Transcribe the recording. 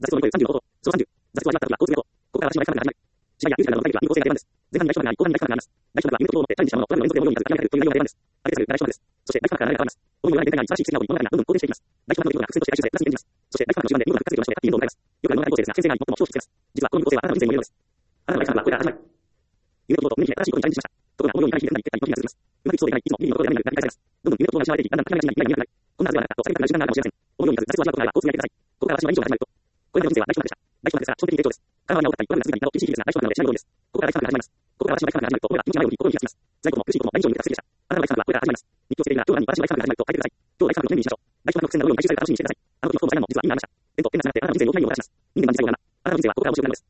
挫折を乗り越える30の方法。総30。挫折を味わった時は、こうすること。ここから私の大事なが試合や技術などの大会は、有効性が出るんです。前半に大事なが後半に大事ながあります。大事ながは、見事を持ってチャレンジしたものを、トラブルを演奏するようになる、という内容が出るんです。あれでする、大事なです。そして、大事ながから流れが変わります。思いもよらない展開に素晴らしい奇跡が起こり、物語がどんどん好転していきます。大事なのが覚醒として来週でプラスに演じます。そして、大事なの終盤で見事な復活力を成し得た、いい運動を迎えます。よくある脳内構成ですが、先生が最も長所をつけます。実は、この見事性はあなたの人生の夢です。あなたの大事なのは、これから始まる。夢と希望と胸に秘め新しいことにチャレンジしました。ところが、思うようにいかない日々が繰り返し、時に続きます。うまくいきそうでいかない、いつも日々の心でやめる、繰り返されます。どんどん夢と希望が失われていき、だんだん輝きが見えなくなり、こんなはずではなかったとされたくなる瞬間があるかもしれません。思うようにいかず、挫折を味わうことがあれば、こう続けてください。ここから私の以上が始まると。これまでの人生は大事なでした。大事なですが、長期的に成長です。体は治ったり、不安が続いたりなど、厳しい日々ですが、大事なので、試合のことです。ここから大事なが始まります。ここから私の大事なが始まると、俺は気持ちがないように心に気がつきます。辛いことも苦しいことも大丈夫に向かってきました。あなたの大事ながこれから始まります。日記をつけているなら、今日何私の大事なが始まると書いてください。今日大事なのを準備しましょう。大事なの伏線のように回収された楽しみにしてください。あの時の不幸も大事なのも実は今ありました。でも、変な話であなたの人生を良くないような話します。人間の人生を学ぶ。あなたの人生はここから面白くなるのです。